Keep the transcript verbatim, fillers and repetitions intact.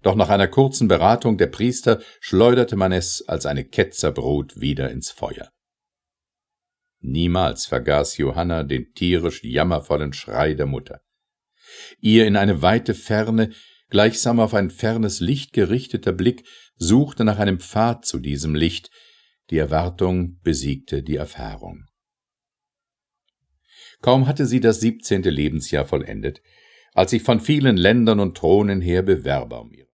Doch nach einer kurzen Beratung der Priester schleuderte man es als eine Ketzerbrut wieder ins Feuer. Niemals vergaß Johanna den tierisch jammervollen Schrei der Mutter. Ihr in eine weite Ferne, gleichsam auf ein fernes Licht gerichteter Blick suchte nach einem Pfad zu diesem Licht. Die Erwartung besiegte die Erfahrung. Kaum hatte sie das siebzehnte Lebensjahr vollendet, als sich von vielen Ländern und Thronen her Bewerber um ihre